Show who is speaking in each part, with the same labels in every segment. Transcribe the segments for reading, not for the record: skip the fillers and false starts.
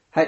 Speaker 1: はい。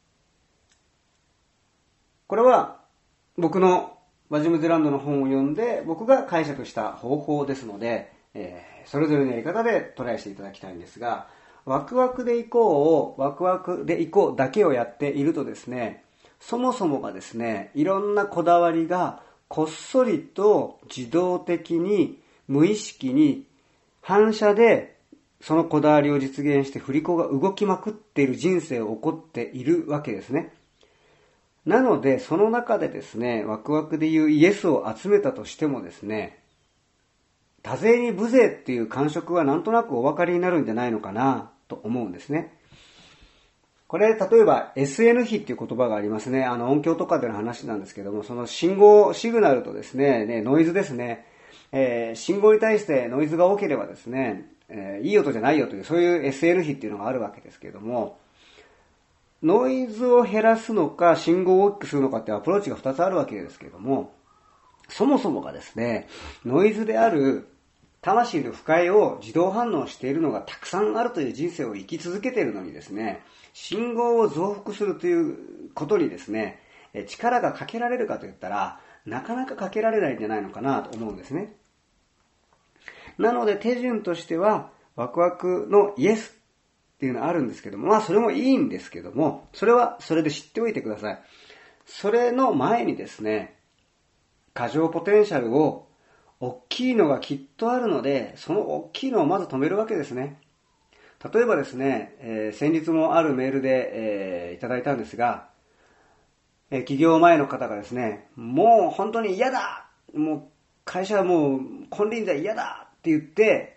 Speaker 1: これは僕のワジムゼランドの本を読んで僕が解釈した方法ですので、それぞれのやり方でトライしていただきたいんですが、ワクワクでいこうをワクワクでいこうだけをやっているとですね、そもそもがですね、いろんなこだわりがこっそりと自動的に無意識に反射でそのこだわりを実現して振り子が動きまくっている人生を起こっているわけですね。なのでその中でですね、ワクワクでいうイエスを集めたとしてもですね、多勢に無勢っていう感触はなんとなくお分かりになるんじゃないのかなと思うんですね。これ例えば SN 比っていう言葉がありますね。音響とかでの話なんですけども、その信号、シグナルとですね、ノイズですね。信号に対してノイズが多ければですね、いい音じゃないよという、そういう SN 比っていうのがあるわけですけれども、ノイズを減らすのか信号を大きくするのかっていうアプローチが2つあるわけですけれども、そもそもがですね、ノイズである魂の不快を自動反応しているのがたくさんあるという人生を生き続けているのにですね、信号を増幅するということにですね、力がかけられるかといったら、なかなかかけられないんじゃないのかなと思うんですね。なので手順としては、ワクワクのイエスっていうのはあるんですけども、まあそれもいいんですけども、それはそれで知っておいてください。それの前にですね、過剰ポテンシャルを大きいのがきっとあるので、その大きいのをまず止めるわけですね。例えばですね、先日もあるメールで、いただいたんですが、起業前の方がですね、もう本当に嫌だ、もう会社はもう金輪際嫌だって言って、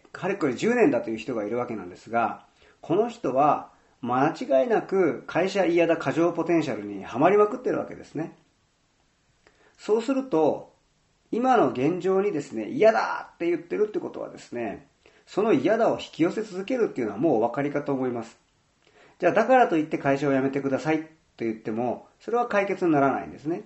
Speaker 1: かれこれ10年だという人がいるわけなんですが、この人は間違いなく会社嫌だ過剰ポテンシャルにはまりまくってるわけですね。そうすると、今の現状にですね、嫌だって言ってるってことはですね、その嫌だを引き寄せ続けるっていうのはもうお分かりかと思います。じゃあだからといって会社を辞めてくださいと言っても、それは解決にならないんですね。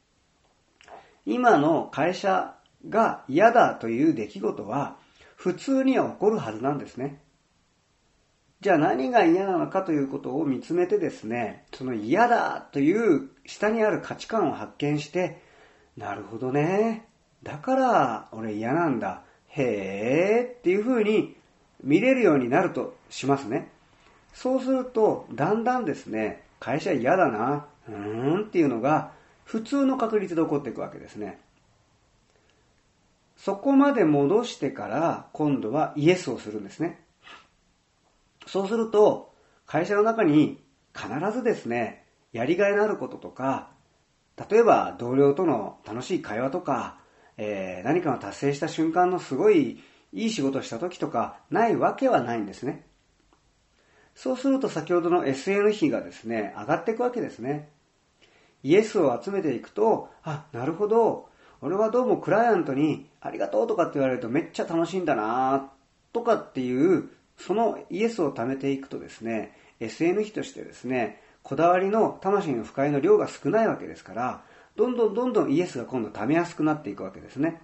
Speaker 1: 今の会社が嫌だという出来事は普通には起こるはずなんですね。じゃあ何が嫌なのかということを見つめてですね、その嫌だという下にある価値観を発見して、なるほどね、だから俺嫌なんだ、へーっていう風に見れるようになるとしますね。そうするとだんだんですね、会社嫌だな、っていうのが普通の確率で起こっていくわけですね。そこまで戻してから今度はイエスをするんですね。そうすると会社の中に必ずですね、やりがいのあることとか、例えば同僚との楽しい会話とか、何かの達成した瞬間のすごいいい仕事をした時とかないわけはないんですね。そうすると先ほどの SN 比がですね、上がっていくわけですね。イエスを集めていくと、あ、なるほど、俺はどうもクライアントにありがとうとかって言われるとめっちゃ楽しいんだなとかっていう、そのイエスを貯めていくとですね、SN 比としてですね、こだわりの魂の不快の量が少ないわけですから、どんどんイエスが今度貯めやすくなっていくわけですね。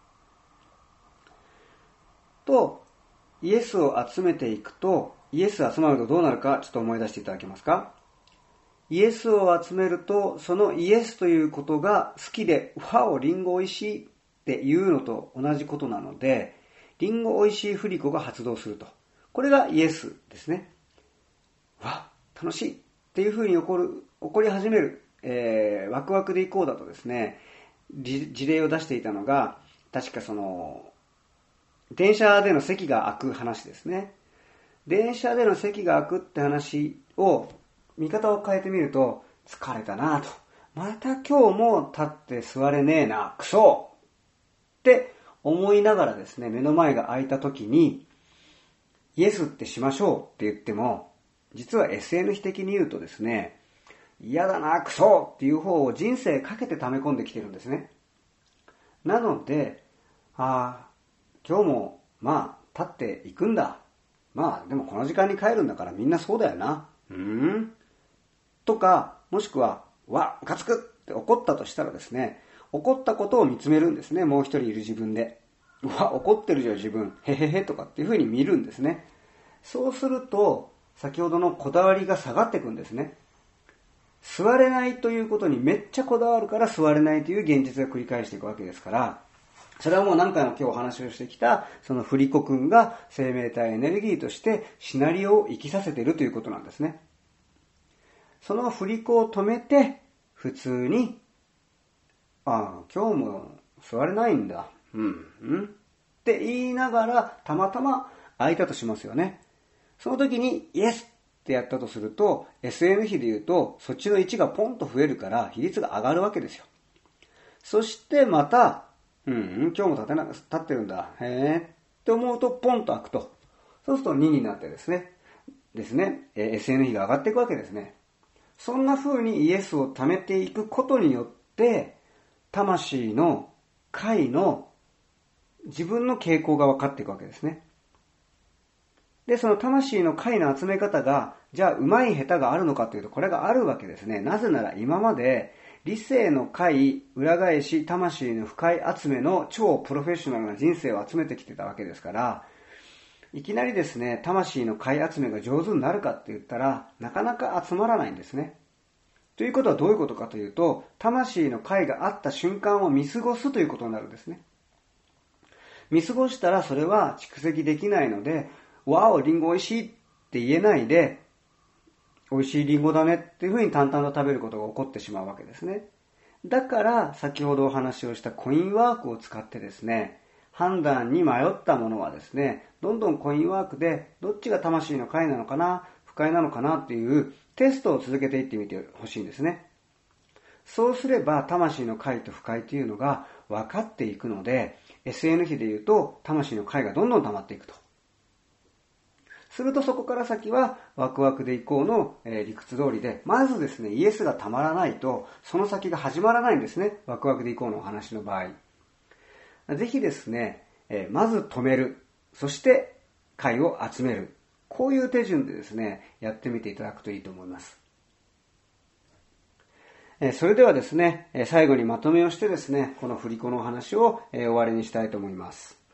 Speaker 1: と、イエスを集めていくと、イエス集まるとどうなるかちょっと思い出していただけますか？イエスを集めると、そのイエスということが好きで、わお、リンゴおいしいっていうのと同じことなので、リンゴおいしい振り子が発動すると。これがイエスですね。わ、楽しいっていうふうに起こり始める、ワクワクでいこうだとですね、事例を出していたのが、確かその、電車での席が空く話ですね。電車での席が空くって話を、見方を変えてみると、疲れたなと。また今日も立って座れねえな、クソって思いながらですね、目の前が空いた時に、イエスってしましょうって言っても、実は SN 比的に言うとですね、嫌だな、クソっていう方を人生かけて溜め込んできてるんですね。なので、今日もまあ立っていくんだ。まあでもこの時間に帰るんだからみんなそうだよな。とか、もしくは、ムカつくって怒ったとしたらですね、怒ったことを見つめるんですね、もう一人いる自分で。怒ってるじゃん自分、へへへとかっていう風に見るんですね。そうすると、 先ほどのこだわりが下がっていくんですね。座れないということにめっちゃこだわるから座れないという現実が繰り返していくわけですから、それはもう何回も今日お話をしてきたその振り子くんが生命体エネルギーとしてシナリオを生きさせているということなんですね。その振り子を止めて普通に、今日も座れないんだ、って言いながらたまたま空いたとしますよね。その時にイエスってやったとすると SN 比で言うとそっちの1がポンと増えるから比率が上がるわけですよ。そしてまた今日も立ってるんだって思うとポンと開くと、そうすると2になってですね、SN 比が上がっていくわけですね。そんな風にイエスを貯めていくことによって魂の解の自分の傾向が分かっていくわけですね。で、その魂の解の集め方が、じゃあ上手い下手があるのかというと、これがあるわけですね。なぜなら今まで理性の解、裏返し、魂の深い集めの超プロフェッショナルな人生を集めてきてたわけですから、いきなりですね、魂の解集めが上手になるかって言ったら、なかなか集まらないんですね。ということはどういうことかというと、魂の解があった瞬間を見過ごすということになるんですね。見過ごしたらそれは蓄積できないので、わお、リンゴ美味しいって言えないで、美味しいリンゴだねっていうふうに淡々と食べることが起こってしまうわけですね。だから先ほどお話をしたコインワークを使ってですね、判断に迷ったものはですね、どんどんコインワークでどっちが魂の解なのかな、不快なのかなっていうテストを続けていってみてほしいんですね。そうすれば魂の解と不快というのが分かっていくので、SN 比で言うと魂の解がどんどん溜まっていくと。するとそこから先はワクワクでいこうの理屈通りで、まずですね、イエスがたまらないとその先が始まらないんですね。ワクワクでいこうのお話の場合。ぜひですね、まず止める。そして解を集める。こういう手順でですね、やってみていただくといいと思います。それではですね、最後にまとめをしてですね、この振り子のお話を終わりにしたいと思います。